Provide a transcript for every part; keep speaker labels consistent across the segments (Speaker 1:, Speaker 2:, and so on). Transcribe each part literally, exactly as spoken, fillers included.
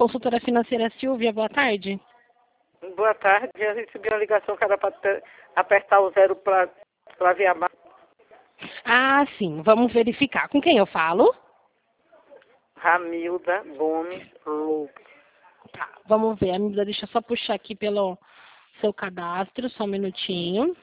Speaker 1: Consultora financeira Silvia, boa tarde.
Speaker 2: Boa tarde, eu recebi uma ligação que era para apertar o zero para ver a marca.
Speaker 1: Ah, sim, vamos verificar. Com quem eu falo?
Speaker 2: Ramilda Gomes Lobo.
Speaker 1: Tá, vamos ver. Amilda, deixa eu só puxar aqui pelo seu cadastro, só um minutinho.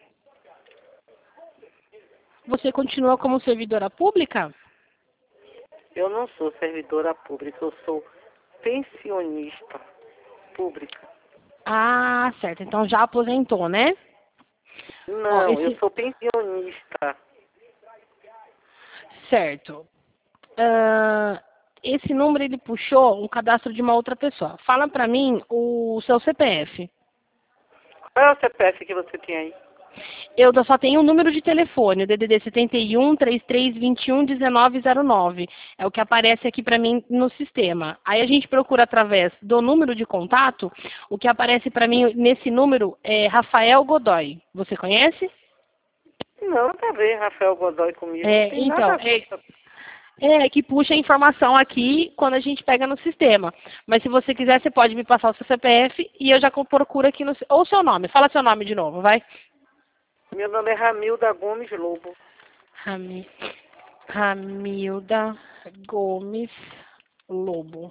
Speaker 1: Você continua como servidora pública?
Speaker 2: Eu não sou servidora pública, eu sou pensionista pública.
Speaker 1: Ah, certo. Então já aposentou, né?
Speaker 2: Não,
Speaker 1: Ó, esse...
Speaker 2: eu sou pensionista.
Speaker 1: Certo. Uh, esse número ele puxou um cadastro de uma outra pessoa. Fala pra mim o seu C P F.
Speaker 2: Qual é o C P F que você tem aí?
Speaker 1: Eu só tenho o um número de telefone, o D D D setenta e um, trinta e três, vinte e um, dezenove zero nove. É o que aparece aqui para mim no sistema. Aí a gente procura através do número de contato, o que aparece para mim nesse número é Rafael Godoy. Você conhece?
Speaker 2: Não, tá bem, Rafael Godoy comigo.
Speaker 1: É,
Speaker 2: Não tem
Speaker 1: então,
Speaker 2: nada a ver.
Speaker 1: é, é que puxa a informação aqui quando a gente pega no sistema. Mas se você quiser, você pode me passar o seu C P F e eu já procuro aqui no... Ou o seu nome, fala seu nome de novo, vai.
Speaker 2: Meu nome é Ramilda Gomes Lobo.
Speaker 1: Rami, Ramilda Gomes Lobo.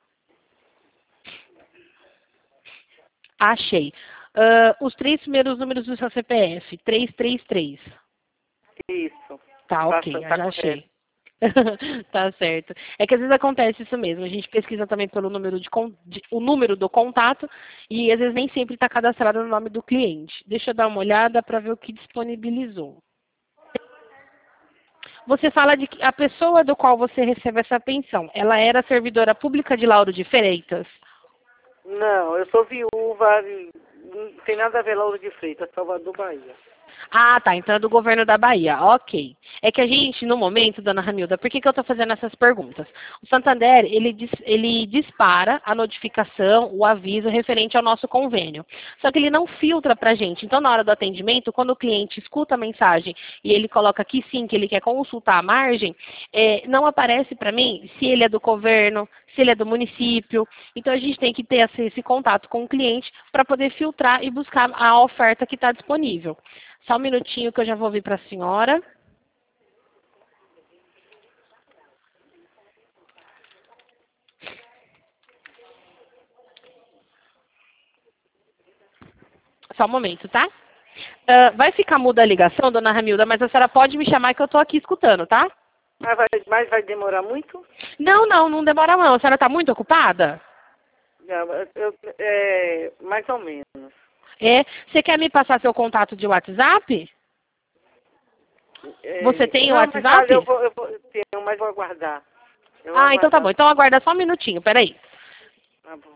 Speaker 1: Achei. Uh, os três primeiros números do seu C P F. trezentos e trinta e três.
Speaker 2: Isso.
Speaker 1: Tá, ok.
Speaker 2: Tá,
Speaker 1: Já
Speaker 2: tá
Speaker 1: achei. Tá certo. É que às vezes acontece isso mesmo. A gente pesquisa também pelo número de, de o número do contato e às vezes nem sempre está cadastrado no nome do cliente. Deixa eu dar uma olhada para ver o que disponibilizou. Você fala de que a pessoa do qual você recebe essa pensão, ela era servidora pública de Lauro de Freitas?
Speaker 2: Não, eu sou viúva, não tem nada a ver Lauro de Freitas, Salvador, Bahia.
Speaker 1: Ah, tá. Então é do governo da Bahia. Ok. É que a gente, no momento, dona Ramilda, por que, que eu estou fazendo essas perguntas? O Santander, ele, dis, ele dispara a notificação, o aviso referente ao nosso convênio. Só que ele não filtra para a gente. Então, na hora do atendimento, quando o cliente escuta a mensagem e ele coloca aqui sim que ele quer consultar a margem, é, não aparece para mim se ele é do governo, se ele é do município. Então, a gente tem que ter esse, esse contato com o cliente para poder filtrar e buscar a oferta que está disponível. Só um minutinho que eu já vou vir para a senhora. Só um momento, tá? Uh, vai ficar muda a ligação, dona Ramilda, mas a senhora pode me chamar que eu estou aqui escutando, tá?
Speaker 2: Mas vai, mas vai demorar muito?
Speaker 1: Não, não, não demora não. A senhora está muito ocupada?
Speaker 2: Não, eu, é, mais ou menos.
Speaker 1: É. Você quer me passar seu contato de WhatsApp?
Speaker 2: É,
Speaker 1: Você tem o
Speaker 2: não,
Speaker 1: WhatsApp?
Speaker 2: mas olha, eu vou, eu vou, eu tenho, mas vou aguardar. Eu vou
Speaker 1: Ah, então tá
Speaker 2: aguardar.
Speaker 1: bom. Então aguarda só um minutinho, peraí.
Speaker 2: Tá bom.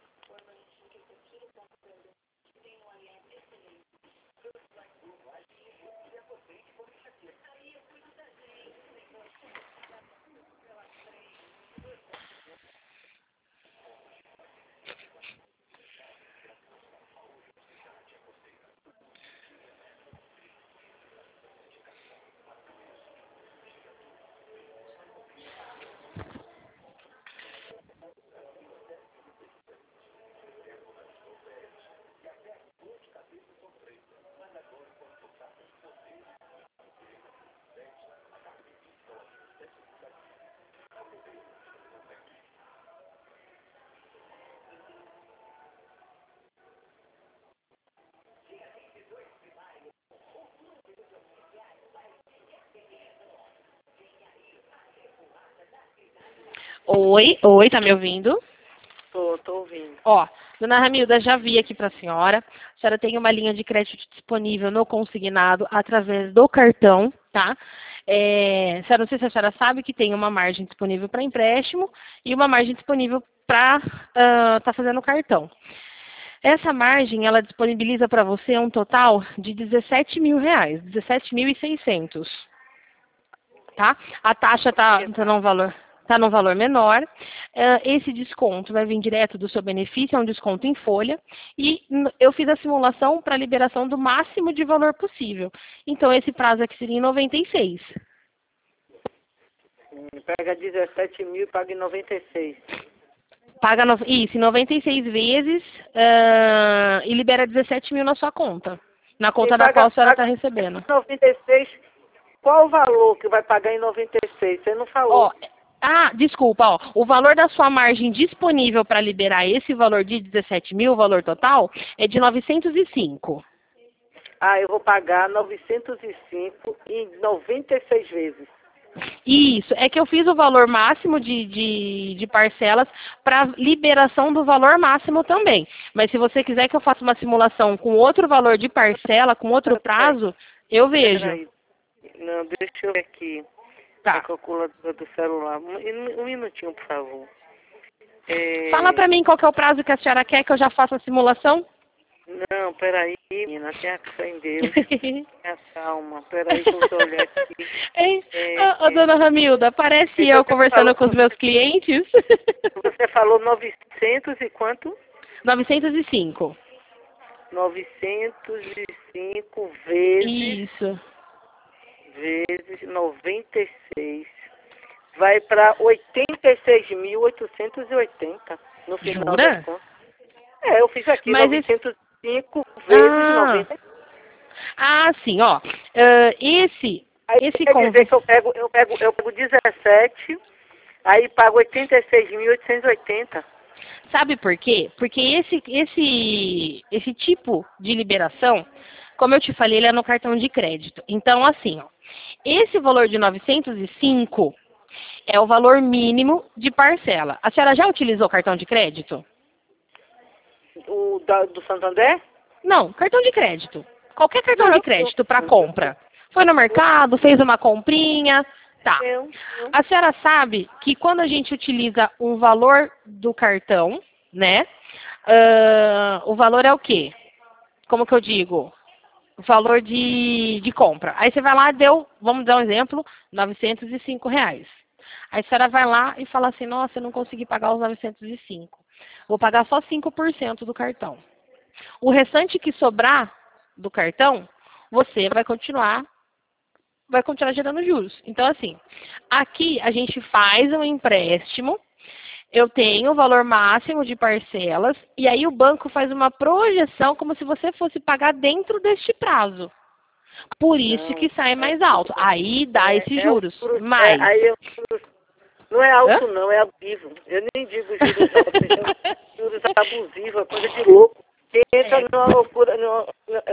Speaker 1: Oi, oi, tá me ouvindo?
Speaker 2: Tô, tô ouvindo.
Speaker 1: Ó, dona Ramilda, já vi aqui para a senhora. A senhora tem uma linha de crédito disponível no consignado através do cartão, tá? É, a senhora, não sei se a senhora sabe que tem uma margem disponível para empréstimo e uma margem disponível para estar uh, tá fazendo cartão. Essa margem, ela disponibiliza para você um total de dezessete mil reais, dezessete mil e seiscentos, tá? A taxa está tá num valor... Está num valor menor. Uh, esse desconto vai vir direto do seu benefício, é um desconto em folha. E eu fiz a simulação para a liberação do máximo de valor possível. Então, esse prazo aqui seria em noventa e seis.
Speaker 2: Pega dezessete mil e paga em noventa e seis.
Speaker 1: paga no, isso, em noventa e seis vezes uh, e libera dezessete mil na sua conta. Na conta
Speaker 2: E
Speaker 1: da
Speaker 2: paga,
Speaker 1: qual a senhora está
Speaker 2: paga
Speaker 1: recebendo.
Speaker 2: noventa e seis, qual o valor que vai pagar em noventa e seis? Você não falou.
Speaker 1: Ó, ah, desculpa, ó, o valor da sua margem disponível para liberar esse valor de dezessete mil, o valor total, é de novecentos e cinco.
Speaker 2: Ah, eu vou pagar novecentos e cinco em noventa e seis vezes.
Speaker 1: Isso, é que eu fiz o valor máximo de, de, de parcelas para liberação do valor máximo também. Mas se você quiser que eu faça uma simulação com outro valor de parcela, com outro prazo, eu vejo.
Speaker 2: Peraí. Não, deixa eu ver aqui. A
Speaker 1: Tá.
Speaker 2: calculadora do celular. Um, um minutinho, por favor. É...
Speaker 1: Fala para mim qual que é o prazo que a senhora quer que eu já faça a simulação.
Speaker 2: Não, peraí, menina, tenha fé em Deus. Tenha calma, peraí que eu vou olhar aqui.
Speaker 1: Hein?
Speaker 2: É,
Speaker 1: Ô, ô,
Speaker 2: é,
Speaker 1: dona Ramilda, parece
Speaker 2: é,
Speaker 1: eu
Speaker 2: você
Speaker 1: conversando
Speaker 2: falou,
Speaker 1: com os meus clientes.
Speaker 2: você falou novecentos e quanto?
Speaker 1: novecentos e cinco.
Speaker 2: novecentos e cinco vezes,
Speaker 1: Isso.
Speaker 2: vezes noventa e seis. Vai para oitenta e seis mil oitocentos e oitenta no final
Speaker 1: Jura?
Speaker 2: das contas. É, eu fiz aqui
Speaker 1: Mas esse...
Speaker 2: novecentos e cinco vezes
Speaker 1: Ah.
Speaker 2: noventa.
Speaker 1: Ah, sim, ó. Uh, esse,
Speaker 2: Aí
Speaker 1: esse
Speaker 2: quer
Speaker 1: con...
Speaker 2: dizer que eu pego, eu pego, eu pego dezessete, aí pago oitenta e seis mil oitocentos e oitenta.
Speaker 1: Sabe por quê? Porque esse, esse, esse tipo de liberação, como eu te falei, ele é no cartão de crédito. Então, assim, ó, esse valor de novecentos e cinco é o valor mínimo de parcela. A senhora já utilizou cartão de crédito?
Speaker 2: O da, do Santander?
Speaker 1: Não, cartão de crédito. Qualquer cartão
Speaker 2: Não,
Speaker 1: de crédito para compra. Foi no mercado, fez uma comprinha, tá.
Speaker 2: eu, eu,
Speaker 1: A senhora sabe que quando a gente utiliza um valor do cartão, né? ah, o valor é o quê? Como que eu digo? O valor de, de compra. Aí você vai lá, deu, vamos dar um exemplo, novecentos e cinco reais. Aí a senhora vai lá e fala assim, nossa, eu não consegui pagar os novecentos e cinco. Vou pagar só cinco por cento do cartão. O restante que sobrar do cartão, você vai continuar, vai continuar gerando juros. Então, assim, aqui a gente faz um empréstimo, eu tenho o valor máximo de parcelas, e aí o banco faz uma projeção como se você fosse pagar dentro deste prazo. Por isso
Speaker 2: não,
Speaker 1: que sai
Speaker 2: é,
Speaker 1: mais alto. Aí dá
Speaker 2: é,
Speaker 1: esses
Speaker 2: é o
Speaker 1: juros.
Speaker 2: juros,
Speaker 1: Mas...
Speaker 2: é, aí é o juros, não é
Speaker 1: Hã?
Speaker 2: alto não, é abusivo. Eu nem digo juros altos, é juros abusivos, é coisa de louco. Quem entra
Speaker 1: É.
Speaker 2: numa loucura, numa,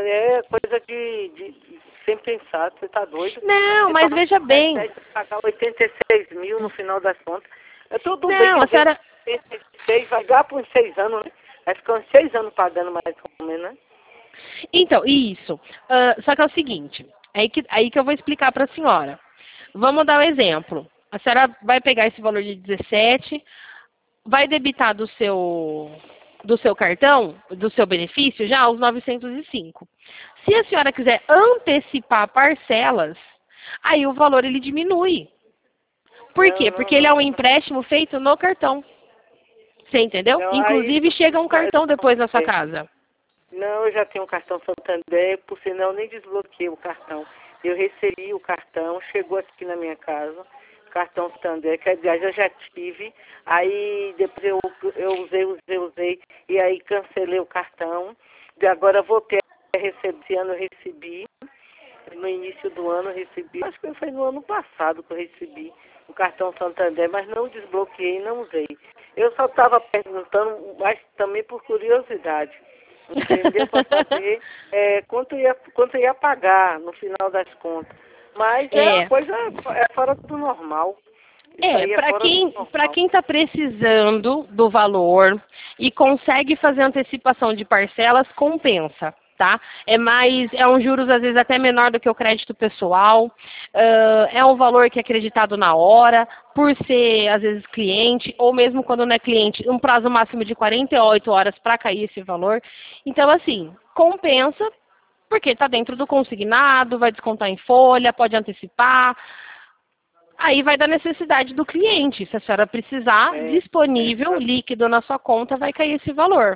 Speaker 2: é coisa de, de, de sem pensar, você tá doido?
Speaker 1: Não,
Speaker 2: Você
Speaker 1: mas
Speaker 2: toma
Speaker 1: veja bem.
Speaker 2: dez, pagar oitenta e seis mil no final das contas. É tudo bem
Speaker 1: Não,
Speaker 2: que
Speaker 1: a
Speaker 2: eu vejo
Speaker 1: senhora...
Speaker 2: oitenta e seis, vai dar por uns seis anos, né? Vai ficar uns seis anos pagando mais ou menos, né?
Speaker 1: Então, isso. Ah, só que é o seguinte, aí que, aí que eu vou explicar para a senhora. Vamos dar um exemplo. A senhora vai pegar esse valor de dezessete, vai debitar do seu, do seu cartão, do seu benefício, já os novecentos e cinco. Se a senhora quiser antecipar parcelas, aí o valor ele diminui. Por
Speaker 2: Não,
Speaker 1: quê?
Speaker 2: não,
Speaker 1: Porque ele é
Speaker 2: não.
Speaker 1: um empréstimo feito no cartão. Você entendeu?
Speaker 2: Não, aí,
Speaker 1: Inclusive chega um cartão depois na sua casa.
Speaker 2: não, eu já tenho um cartão Santander, por sinal eu nem desbloqueei o cartão. Eu recebi o cartão, chegou aqui na minha casa, cartão Santander, que aliás eu já tive, aí depois eu, eu usei, usei, usei, e aí cancelei o cartão, e agora voltei a receber, esse ano eu recebi, no início do ano eu recebi, acho que foi no ano passado que eu recebi o cartão Santander, mas não desbloqueei, não usei. Eu só estava perguntando, mas também por curiosidade, entendeu? Para saber é, quanto, ia, quanto ia pagar no final das contas. Mas é,
Speaker 1: É.
Speaker 2: uma coisa é fora do normal. Isso
Speaker 1: É,
Speaker 2: aí
Speaker 1: para
Speaker 2: fora
Speaker 1: quem
Speaker 2: do normal.
Speaker 1: para quem está precisando do valor e consegue fazer antecipação de parcelas, compensa, tá? É mais, é um juros às vezes até menor do que o crédito pessoal, uh, é um valor que é acreditado na hora, por ser às vezes cliente, ou mesmo quando não é cliente, um prazo máximo de quarenta e oito horas para cair esse valor. Então, assim, compensa, porque está dentro do consignado, vai descontar em folha, pode antecipar. Aí vai da necessidade do cliente. Se a senhora precisar,
Speaker 2: É,
Speaker 1: disponível,
Speaker 2: é,
Speaker 1: líquido na sua conta, vai cair esse valor.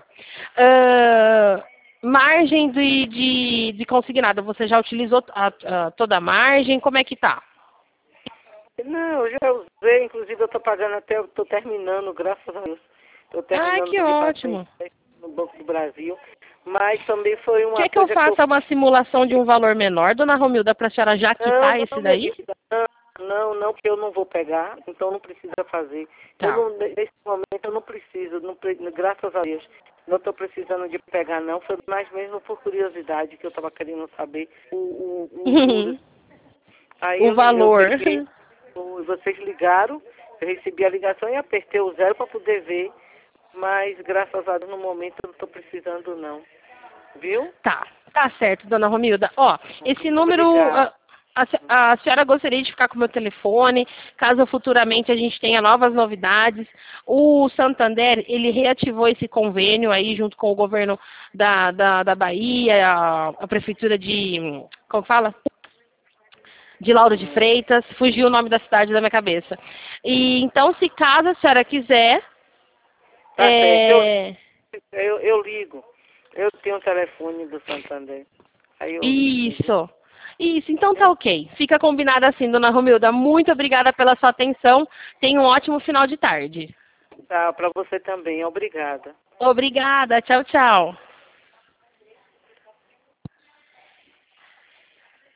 Speaker 1: Uh, margem de, de, de consignado, você já utilizou a, a, toda a margem? Como é que tá?
Speaker 2: Não, eu já usei, inclusive eu estou pagando até, eu estou terminando, graças a Deus. Estou
Speaker 1: Ah,
Speaker 2: terminando
Speaker 1: que
Speaker 2: de passar
Speaker 1: ótimo.
Speaker 2: no Banco do Brasil, mas também foi uma
Speaker 1: Quer que eu
Speaker 2: coisa
Speaker 1: faça
Speaker 2: que eu...
Speaker 1: uma simulação de um valor menor, dona Romilda, para a senhora já
Speaker 2: Não,
Speaker 1: quitar esse
Speaker 2: não, minha
Speaker 1: daí?
Speaker 2: querida, não, não, não, que eu não vou pegar, então não precisa fazer. Eu
Speaker 1: Tá.
Speaker 2: não, nesse momento eu não preciso, não, pre- graças a Deus, não estou precisando de pegar não, foi mais mesmo por curiosidade que eu estava querendo saber o, o, o juros. Aí
Speaker 1: O
Speaker 2: eu, eu
Speaker 1: valor.
Speaker 2: peguei, o- vocês ligaram, eu recebi a ligação e apertei o zero para poder ver, mas graças a Deus no momento eu não estou precisando não, viu?
Speaker 1: Tá, tá certo, dona Romilda. Ó, esse número,
Speaker 2: Obrigada.
Speaker 1: a, a, a senhora gostaria de ficar com o meu telefone, caso futuramente a gente tenha novas novidades. O Santander, ele reativou esse convênio aí junto com o governo da, da, da Bahia, a, a prefeitura de, como fala? De Lauro de
Speaker 2: Hum,
Speaker 1: Freitas, fugiu o nome da cidade da minha cabeça. E então, se caso a senhora quiser,
Speaker 2: tá certo, eu,
Speaker 1: é,
Speaker 2: eu, eu ligo. Eu tenho o telefone do Santander. Aí eu ligo, viu?
Speaker 1: isso. Isso, então tá ok. Fica combinado assim, dona Romilda. Muito obrigada pela sua atenção. Tenha um ótimo final de tarde.
Speaker 2: Tá, para você também. Obrigada.
Speaker 1: Obrigada. Tchau, tchau.